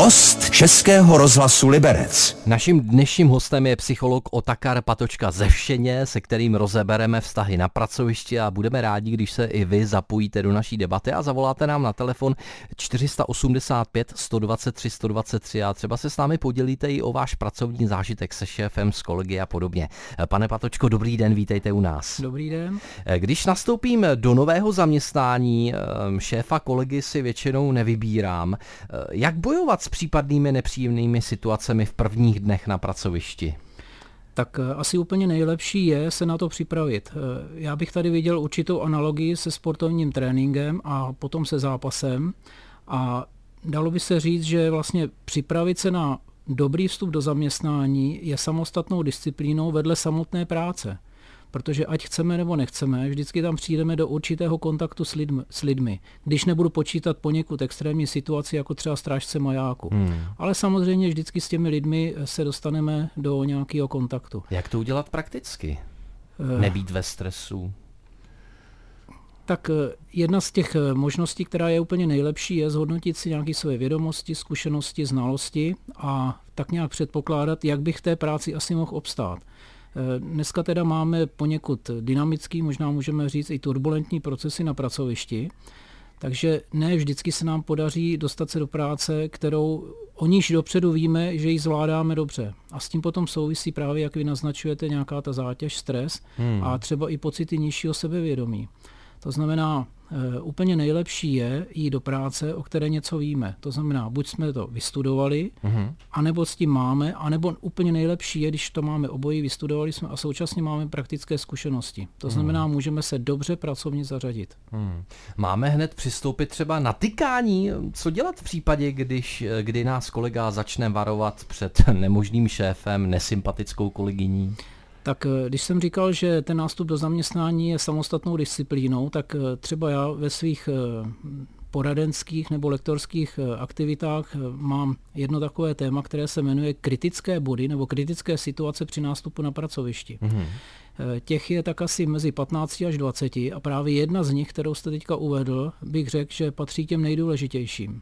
Host Českého rozhlasu Liberec. Naším dnešním hostem je psycholog Otakar Patočka ze Všeně, se kterým rozebereme vztahy na pracovišti a budeme rádi, když se i vy zapojíte do naší debaty a zavoláte nám na telefon 485 123 123 a třeba se s námi podělíte i o váš pracovní zážitek se šéfem, s kolegy a podobně. Pane Patočko, dobrý den, vítejte u nás. Dobrý den. Když nastoupím do nového zaměstnání, šéfa kolegy si většinou nevybírám. Jak bojovat s případnými nepříjemnými situacemi v prvních dnech na pracovišti? Tak asi úplně nejlepší je se na to připravit. Já bych tady viděl určitou analogii se sportovním tréninkem a potom se zápasem a dalo by se říct, že vlastně připravit se na dobrý vstup do zaměstnání je samostatnou disciplínou vedle samotné práce. Protože ať chceme nebo nechceme, vždycky tam přijdeme do určitého kontaktu s lidmi. Když nebudu počítat poněkud extrémní situaci, jako třeba strážce majáku. Ale samozřejmě vždycky s těmi lidmi se dostaneme do nějakého kontaktu. Jak to udělat prakticky? Nebýt ve stresu? Tak jedna z těch možností, která je úplně nejlepší, je zhodnotit si nějaké své vědomosti, zkušenosti, znalosti a tak nějak předpokládat, jak bych v té práci asi mohl obstát. Dneska teda máme poněkud dynamický, možná můžeme říct i turbulentní procesy na pracovišti, takže ne vždycky se nám podaří dostat se do práce, kterou o níž dopředu víme, že ji zvládáme dobře. A s tím potom souvisí právě, jak vy naznačujete, nějaká ta zátěž, stres a třeba i pocity nižšího sebevědomí. To znamená, úplně nejlepší je jít do práce, o které něco víme. To znamená, buď jsme to vystudovali, anebo s tím máme, anebo úplně nejlepší je, když to máme obojí, vystudovali jsme a současně máme praktické zkušenosti. To znamená, můžeme se dobře pracovně zařadit. Máme hned přistoupit třeba na tykání. Co dělat v případě, kdy nás kolega začne varovat před nemožným šéfem, nesympatickou kolegyní? Tak když jsem říkal, že ten nástup do zaměstnání je samostatnou disciplínou, tak třeba já ve svých poradenských nebo lektorských aktivitách mám jedno takové téma, které se jmenuje kritické body nebo kritické situace při nástupu na pracovišti. Těch je tak asi mezi 15 až 20 a právě jedna z nich, kterou jste teďka uvedl, bych řekl, že patří těm nejdůležitějším.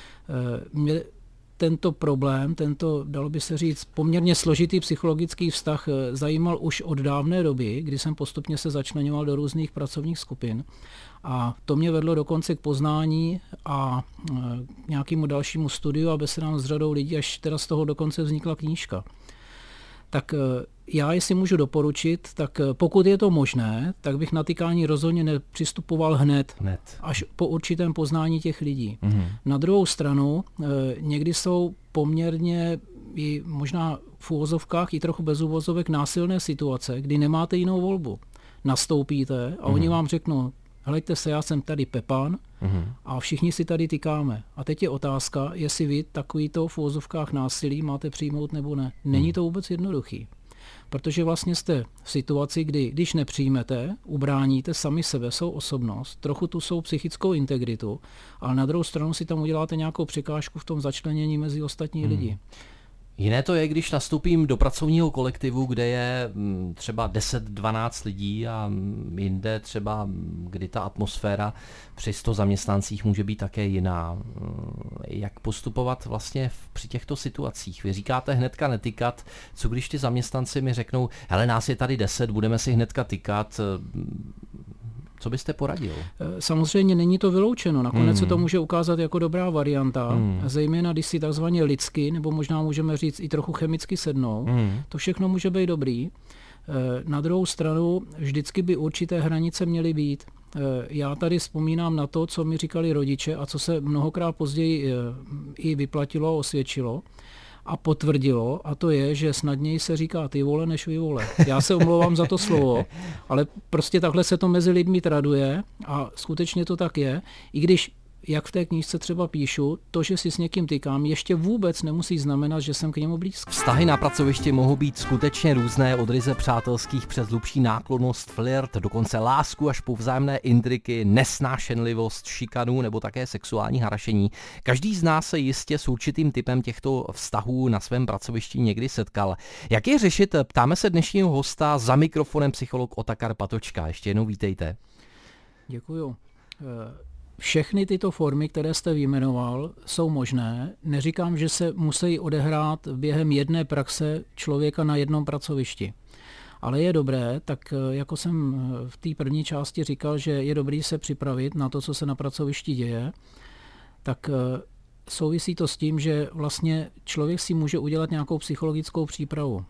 Tento problém, dalo by se říct, poměrně složitý psychologický vztah zajímal už od dávné doby, kdy jsem postupně se začleňoval do různých pracovních skupin. A to mě vedlo dokonce k poznání a k nějakému dalšímu studiu a besedám s řadou lidí, až teda z toho dokonce vznikla knížka. Tak já, jestli můžu doporučit, tak pokud je to možné, tak bych na tykání rozhodně nepřistupoval hned. Až po určitém poznání těch lidí. Na druhou stranu, někdy jsou poměrně i možná v uvozovkách i trochu bez uvozovek násilné situace, kdy nemáte jinou volbu. Nastoupíte a oni vám řeknou, hleďte se, já jsem tady Pepan a všichni si tady tykáme. A teď je otázka, jestli vy takovýto v uvozovkách násilí máte přijmout nebo ne. Není to vůbec jednoduchý. Protože vlastně jste v situaci, kdy když nepřijmete, ubráníte sami sebe, svou osobnost, trochu tu svou psychickou integritu, ale na druhou stranu si tam uděláte nějakou překážku v tom začlenění mezi ostatní lidi. Jiné to je, když nastoupím do pracovního kolektivu, kde je třeba 10-12 lidí a jinde třeba, kdy ta atmosféra při 100 zaměstnancích může být také jiná. Jak postupovat vlastně při těchto situacích? Vy říkáte hnedka netykat, co když ty zaměstnanci mi řeknou, hele, nás je tady 10, budeme si hnedka tykat. Co byste poradil? Samozřejmě není to vyloučeno. Nakonec se to může ukázat jako dobrá varianta, zejména když si takzvaně lidsky, nebo možná můžeme říct i trochu chemicky sednou. To všechno může být dobrý. Na druhou stranu vždycky by určité hranice měly být. Já tady vzpomínám na to, co mi říkali rodiče a co se mnohokrát později i vyplatilo a osvědčilo a potvrdilo, a to je, že snadněji se říká ty vole než vy vole. Já se omlouvám za to slovo, ale prostě takhle se to mezi lidmi traduje a skutečně to tak je, i když jak v té knížce třeba píšu, to, že si s někým tykám, ještě vůbec nemusí znamenat, že jsem k němu blízko. Vztahy na pracovišti mohou být skutečně různé, od ryze přátelských přes hlubší náklonnost, flirt, dokonce lásku až po vzájemné intriky, nesnášenlivost, šikanu nebo také sexuální harašení. Každý z nás se jistě s určitým typem těchto vztahů na svém pracovišti někdy setkal. Jak je řešit, ptáme se dnešního hosta, za mikrofonem psycholog Otakar Patočka. Ještě jednou vítejte. Děkuju. všechny tyto formy, které jste vyjmenoval, jsou možné. Neříkám, že se musí odehrát během jedné praxe člověka na jednom pracovišti. Ale je dobré, tak jako jsem v té první části říkal, že je dobré se připravit na to, co se na pracovišti děje, tak souvisí to s tím, že vlastně člověk si může udělat nějakou psychologickou přípravu.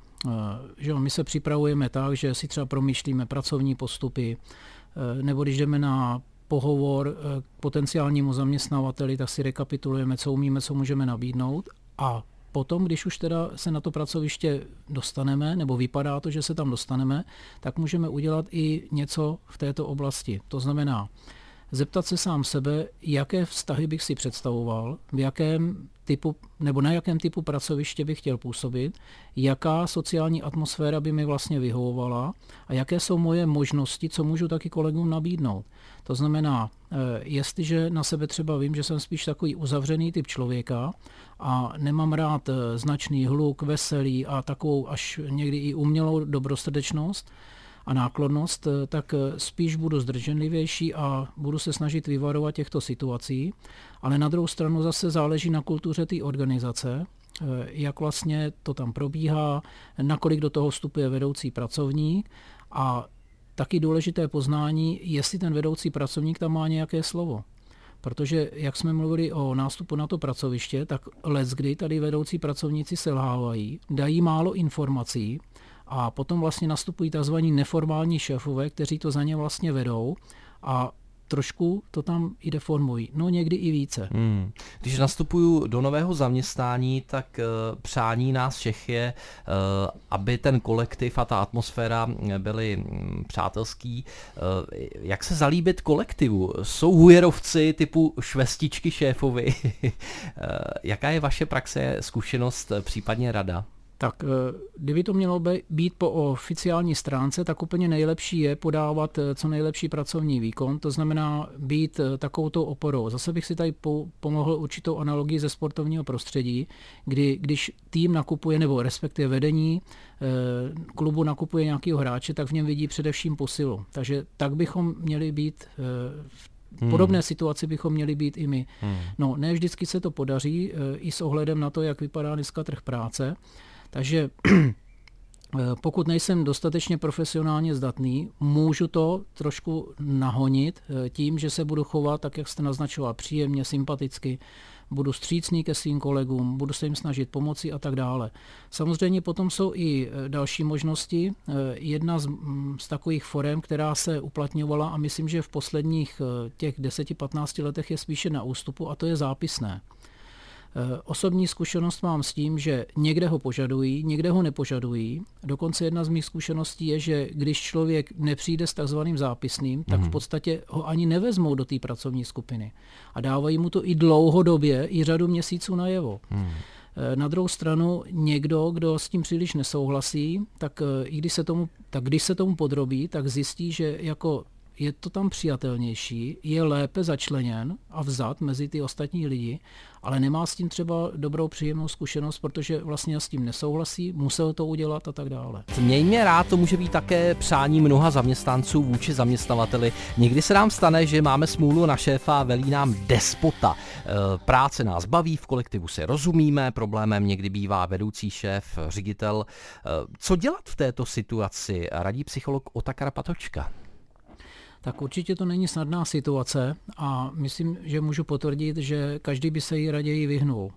Že my se připravujeme tak, že si třeba promýšlíme pracovní postupy, nebo když jdeme na pohovor k potenciálnímu zaměstnavateli, tak si rekapitulujeme, co umíme, co můžeme nabídnout, a potom, když už teda se na to pracoviště dostaneme, nebo vypadá to, že se tam dostaneme, tak můžeme udělat i něco v této oblasti. To znamená zeptat se sám sebe, jaké vztahy bych si představoval, v jakém typu, nebo na jakém typu pracoviště bych chtěl působit, jaká sociální atmosféra by mi vlastně vyhovovala a jaké jsou moje možnosti, co můžu taky kolegům nabídnout. To znamená, jestliže na sebe třeba vím, že jsem spíš takový uzavřený typ člověka a nemám rád značný hluk, veselý a takovou až někdy i umělou dobrosrdečnost a náklonnost, tak spíš budu zdrženlivější a budu se snažit vyvarovat těchto situací. Ale na druhou stranu zase záleží na kultuře té organizace, jak vlastně to tam probíhá, nakolik do toho vstupuje vedoucí pracovník a taky důležité poznání, jestli ten vedoucí pracovník tam má nějaké slovo. Protože, jak jsme mluvili o nástupu na to pracoviště, tak leckdy tady vedoucí pracovníci selhávají, dají málo informací a potom vlastně nastupují tzv. Neformální šéfové, kteří to za ně vlastně vedou a trošku to tam i deformují. No někdy i více. Když nastupuju do nového zaměstnání, tak přání nás všech je, aby ten kolektiv a ta atmosféra byly přátelský. Jak se zalíbit kolektivu? Jsou hujerovci typu švestičky šéfovi? Jaká je vaše praxe, zkušenost, případně rada? Tak kdyby to mělo být po oficiální stránce, tak úplně nejlepší je podávat co nejlepší pracovní výkon, to znamená být takovouto oporou. Zase bych si tady pomohl určitou analogii ze sportovního prostředí, kdy když tým nakupuje, nebo respektive vedení klubu nakupuje nějakého hráče, tak v něm vidí především posilu. Takže tak bychom měli být v podobné situaci bychom měli být i my. No, ne vždycky se to podaří, i s ohledem na to, jak vypadá dneska trh práce. Takže pokud nejsem dostatečně profesionálně zdatný, můžu to trošku nahonit tím, že se budu chovat, tak jak jste naznačoval, příjemně, sympaticky, budu vstřícný ke svým kolegům, budu se jim snažit pomoci a tak dále. Samozřejmě potom jsou i další možnosti. Jedna z takových forem, která se uplatňovala a myslím, že v posledních těch 10-15 letech je spíše na ústupu, a to je zápisné. Osobní zkušenost mám s tím, že někde ho požadují, někde ho nepožadují. Dokonce jedna z mých zkušeností je, že když člověk nepřijde s takzvaným zápisným, tak v podstatě ho ani nevezmou do té pracovní skupiny. A dávají mu to i dlouhodobě, i řadu měsíců najevo. Na druhou stranu někdo, kdo s tím příliš nesouhlasí, tak když se tomu podrobí, tak zjistí, že jako je to tam přijatelnější, je lépe začleněn a vzat mezi ty ostatní lidi, ale nemá s tím třeba dobrou příjemnou zkušenost, protože vlastně s tím nesouhlasí, musel to udělat a tak dále. Měj mě rád, to může být také přání mnoha zaměstnanců vůči zaměstnavateli. Někdy se nám stane, že máme smůlu na šéfa, velí nám despota. Práce nás baví, v kolektivu se rozumíme, problémem někdy bývá vedoucí šéf, ředitel. Co dělat v této situaci? Radí psycholog Otakar Patočka. Tak určitě to není snadná situace a myslím, že můžu potvrdit, že každý by se jí raději vyhnul.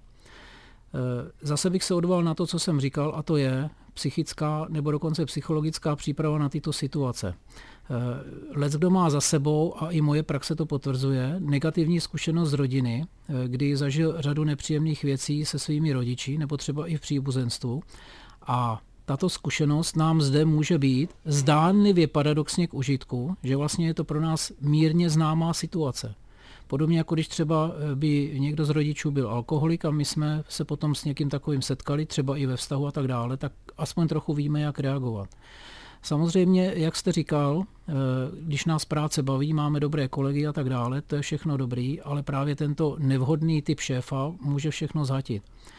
Zase bych se odvolal na to, co jsem říkal, a to je psychická nebo dokonce psychologická příprava na tyto situace. Leckdo má za sebou, a i moje praxe to potvrzuje, negativní zkušenost z rodiny, kdy zažil řadu nepříjemných věcí se svými rodiči nebo třeba i v příbuzenstvu, a tato zkušenost nám zde může být zdánlivě paradoxně k užitku, že vlastně je to pro nás mírně známá situace. Podobně jako když třeba by někdo z rodičů byl alkoholik a my jsme se potom s někým takovým setkali, třeba i ve vztahu a tak dále, tak aspoň trochu víme, jak reagovat. Samozřejmě, jak jste říkal, když nás práce baví, máme dobré kolegy a tak dále, to je všechno dobrý, ale právě tento nevhodný typ šéfa může všechno zhatit.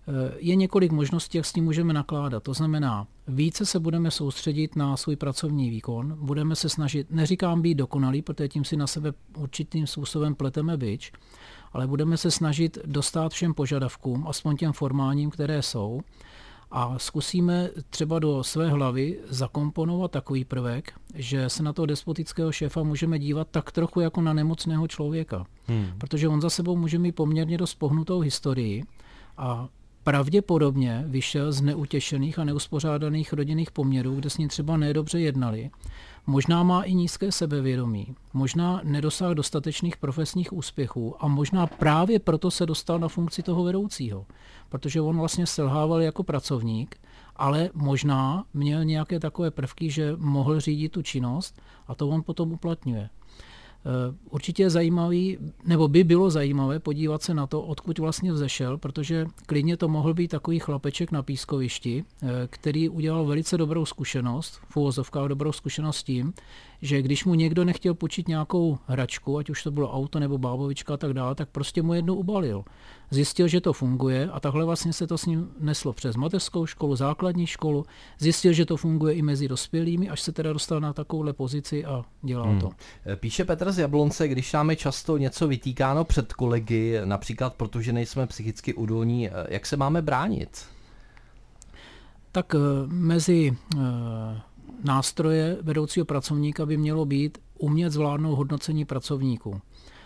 Je několik možností, jak s tím můžeme nakládat. To znamená, více se budeme soustředit na svůj pracovní výkon, budeme se snažit, neříkám být dokonalý, protože tím si na sebe určitým způsobem pleteme bič, ale budeme se snažit dostát všem požadavkům, aspoň těm formálním, které jsou, a zkusíme třeba do své hlavy zakomponovat takový prvek, že se na toho despotického šéfa můžeme dívat tak trochu jako na nemocného člověka. Protože on za sebou může mít poměrně dost pohnutou historii a pravděpodobně vyšel z neutěšených a neuspořádaných rodinných poměrů, kde s ním třeba nedobře jednali. Možná má i nízké sebevědomí, možná nedosáhl dostatečných profesních úspěchů a možná právě proto se dostal na funkci toho vedoucího, protože on vlastně selhával jako pracovník, ale možná měl nějaké takové prvky, že mohl řídit tu činnost a to on potom uplatňuje. Určitě je zajímavý, nebo by bylo zajímavé podívat se na to, odkud vlastně vzešel, protože klidně to mohl být takový chlapeček na pískovišti, který udělal velice dobrou zkušenost, v uvozovkách dobrou zkušenost tím, že když mu někdo nechtěl půjčit nějakou hračku, ať už to bylo auto nebo bábovička a tak dále, tak prostě mu jednou ubalil. Zjistil, že to funguje a takhle vlastně se to s ním neslo přes mateřskou školu, základní školu, zjistil, že to funguje i mezi dospělými, až se teda dostal na takovouhle pozici a dělal to. Píše Petr z Jablonce, když nám je často něco vytýkáno před kolegy, například protože nejsme psychicky odolní, jak se máme bránit? Tak mezi nástroje vedoucího pracovníka by mělo být umět zvládnout hodnocení pracovníků.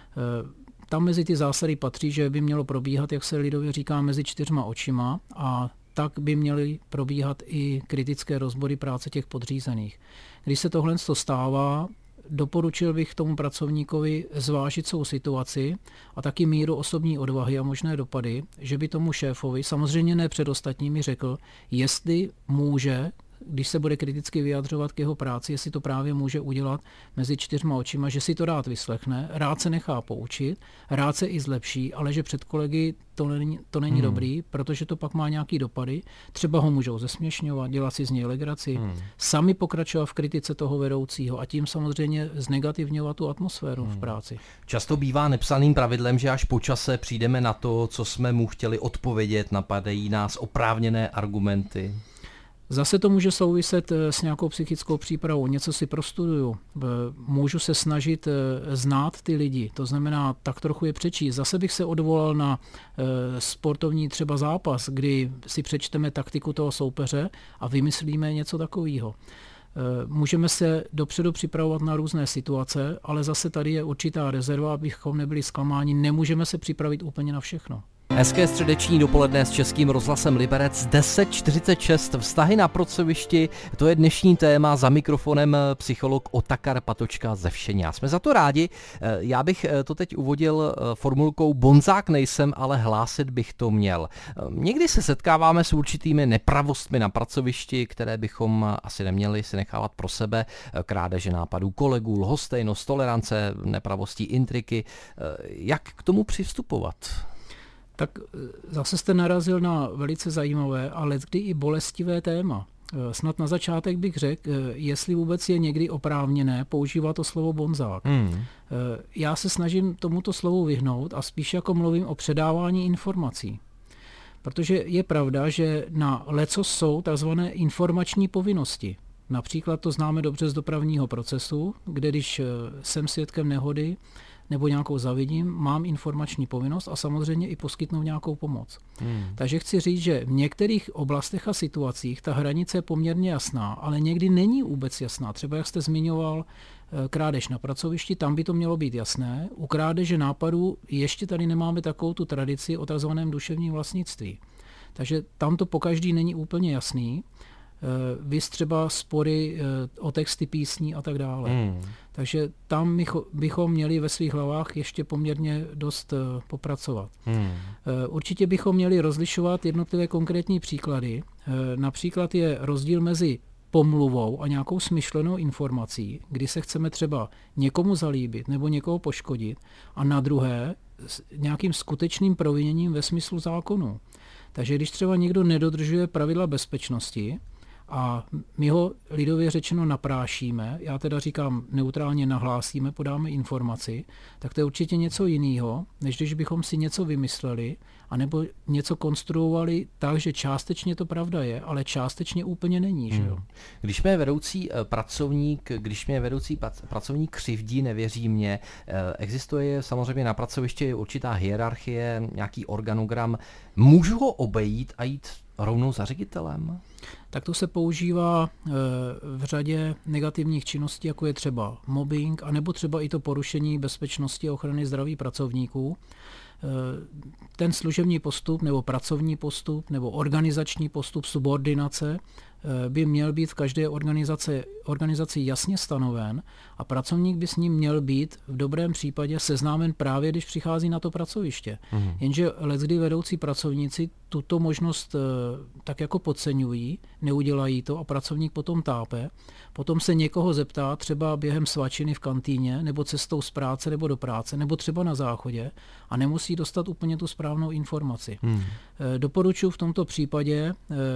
Tam mezi ty zásady patří, že by mělo probíhat, jak se lidově říká, mezi 4 očima a tak by měly probíhat i kritické rozbory práce těch podřízených. Když se tohle stává, doporučil bych tomu pracovníkovi zvážit svou situaci a taky míru osobní odvahy a možné dopady, že by tomu šéfovi, samozřejmě ne před ostatními, řekl, jestli může, když se bude kriticky vyjadřovat k jeho práci, jestli to právě může udělat mezi 4 očima, že si to rád vyslechne, rád se nechá poučit, rád se i zlepší, ale že před kolegy to není dobrý, protože to pak má nějaký dopady. Třeba ho můžou zesměšňovat, dělat si z něj legraci, sami pokračovat v kritice toho vedoucího a tím samozřejmě znegativňovat tu atmosféru v práci. Často bývá nepsaným pravidlem, že až po čase přijdeme na to, co jsme mu chtěli odpovědět, napadají nás oprávněné argumenty. Zase to může souviset s nějakou psychickou přípravou. Něco si prostuduju, můžu se snažit znát ty lidi, to znamená tak trochu je přečíst. Zase bych se odvolal na sportovní třeba zápas, kdy si přečteme taktiku toho soupeře a vymyslíme něco takového. Můžeme se dopředu připravovat na různé situace, ale zase tady je určitá rezerva, abychom nebyli zklamáni, nemůžeme se připravit úplně na všechno. Hezké středeční dopoledne s Českým rozhlasem Liberec, 10:46, vztahy na pracovišti, to je dnešní téma, za mikrofonem psycholog Otakar Patočka ze Všeňa. Jsme za to rádi, já bych to teď uvodil formulkou bonzák nejsem, ale hlásit bych to měl. Někdy se setkáváme s určitými nepravostmi na pracovišti, které bychom asi neměli si nechávat pro sebe, krádeže nápadů kolegů, lhostejnost, tolerance, nepravostí, intriky. Jak k tomu přistupovat? Tak zase jste narazil na velice zajímavé a leckdy i bolestivé téma. Snad na začátek bych řekl, jestli vůbec je někdy oprávněné používat to slovo bonzák. Já se snažím tomuto slovu vyhnout a spíš jako mluvím o předávání informací. Protože je pravda, že na lecos jsou tzv. Informační povinnosti. Například to známe dobře z dopravního procesu, kde když jsem svědkem nehody nebo nějakou zavidím, mám informační povinnost a samozřejmě i poskytnout nějakou pomoc. Takže chci říct, že v některých oblastech a situacích ta hranice je poměrně jasná, ale někdy není vůbec jasná. Třeba jak jste zmiňoval krádež na pracovišti, tam by to mělo být jasné. U krádeže nápadů ještě tady nemáme takovou tu tradici o takzvaném duševním vlastnictví. Takže tam to pokaždý není úplně jasný. Vys třeba spory o texty písní a tak dále. Takže tam bychom měli ve svých hlavách ještě poměrně dost popracovat. Určitě bychom měli rozlišovat jednotlivé konkrétní příklady. Například je rozdíl mezi pomluvou a nějakou smyšlenou informací, kdy se chceme třeba někomu zalíbit nebo někoho poškodit, a na druhé s nějakým skutečným proviněním ve smyslu zákonu. Takže když třeba někdo nedodržuje pravidla bezpečnosti a my ho lidově řečeno naprášíme, já teda říkám neutrálně nahlásíme, podáme informaci, tak to je určitě něco jiného, než když bychom si něco vymysleli, anebo něco konstruovali tak, že částečně to pravda je, ale částečně úplně není. Že jo? Když mě vedoucí pracovník křivdí, nevěří mě, existuje samozřejmě na pracovišti určitá hierarchie, nějaký organogram, můžu ho obejít a jít rovnou za ředitelem? Tak to se používá v řadě negativních činností, jako je třeba mobbing, anebo třeba i to porušení bezpečnosti a ochrany zdraví pracovníků. Ten služební postup nebo pracovní postup nebo organizační postup subordinace by měl být v každé organizaci jasně stanoven a pracovník by s ním měl být v dobrém případě seznámen právě, když přichází na to pracoviště. Jenže leckdy vedoucí pracovníci tuto možnost tak jako podceňují, neudělají to a pracovník potom tápe. Potom se někoho zeptá třeba během svačiny v kantýně nebo cestou z práce nebo do práce nebo třeba na záchodě a nemusí dostat úplně tu správnou informaci. Doporučuji v tomto případě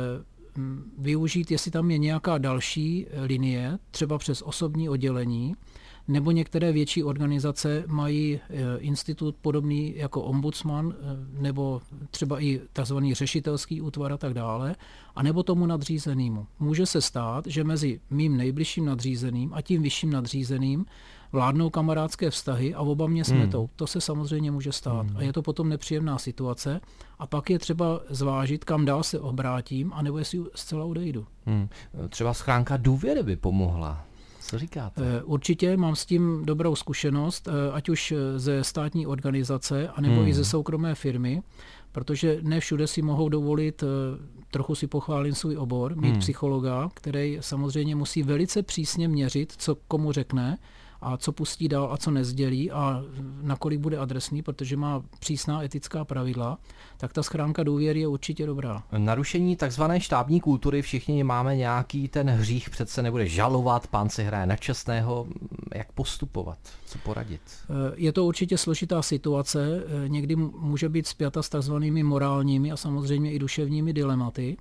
využít, jestli tam je nějaká další linie, třeba přes osobní oddělení, nebo některé větší organizace mají institut podobný jako ombudsman, nebo třeba i tzv. Řešitelský útvar a tak dále, a nebo tomu nadřízenému. Může se stát, že mezi mým nejbližším nadřízeným a tím vyšším nadřízeným vládnou kamarádské vztahy a oba mě smetou. To se samozřejmě může stát. A je to potom nepříjemná situace a pak je třeba zvážit, kam dál se obrátím, anebo jestli zcela odejdu. Třeba schránka důvěry by pomohla. Co říkáte? Určitě mám s tím dobrou zkušenost, ať už ze státní organizace, anebo i ze soukromé firmy, protože ne všude si mohou dovolit, trochu si pochválím svůj obor, mít psychologa, který samozřejmě musí velice přísně měřit, co komu řekne, a co pustí dál a co nezdělí a nakolik bude adresný, protože má přísná etická pravidla, tak ta schránka důvěry je určitě dobrá. Narušení takzvané štábní kultury, všichni máme nějaký ten hřích, přece nebude žalovat, pán si hraje nečestného, jak postupovat, co poradit? Je to určitě složitá situace, někdy může být spjata s takzvanými morálními a samozřejmě i duševními dilematy.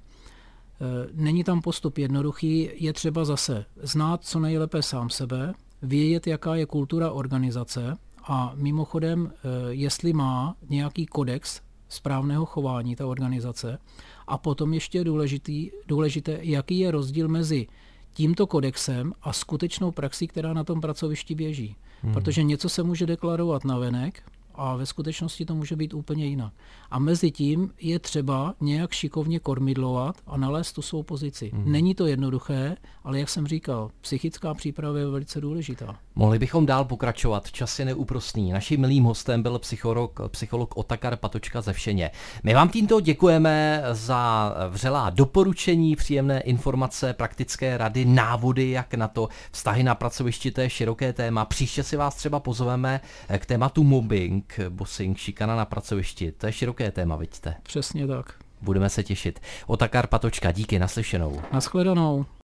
Není tam postup jednoduchý, je třeba zase znát co nejlépe sám sebe, vědět, jaká je kultura organizace a mimochodem, jestli má nějaký kodex správného chování ta organizace a potom ještě je důležité, jaký je rozdíl mezi tímto kodexem a skutečnou praxí, která na tom pracovišti běží. Protože něco se může deklarovat navenek a ve skutečnosti to může být úplně jinak. A mezi tím je třeba nějak šikovně kormidlovat a nalézt tu svou pozici. Není to jednoduché, ale jak jsem říkal, psychická příprava je velice důležitá. Mohli bychom dál pokračovat, čas je neúprosný. Naším milým hostem byl psycholog Otakar Patočka ze Všeně. My vám tímto děkujeme za vřelá doporučení, příjemné informace, praktické rady, návody, jak na to. Vztahy na pracovišti, to je široké téma. Příště si vás třeba pozveme k tématu mobbing, bossing, šikana na pracovišti. To je široké téma, vidíte? Přesně tak. Budeme se těšit. Otakar Patočka, díky, naslyšenou. Naschledanou.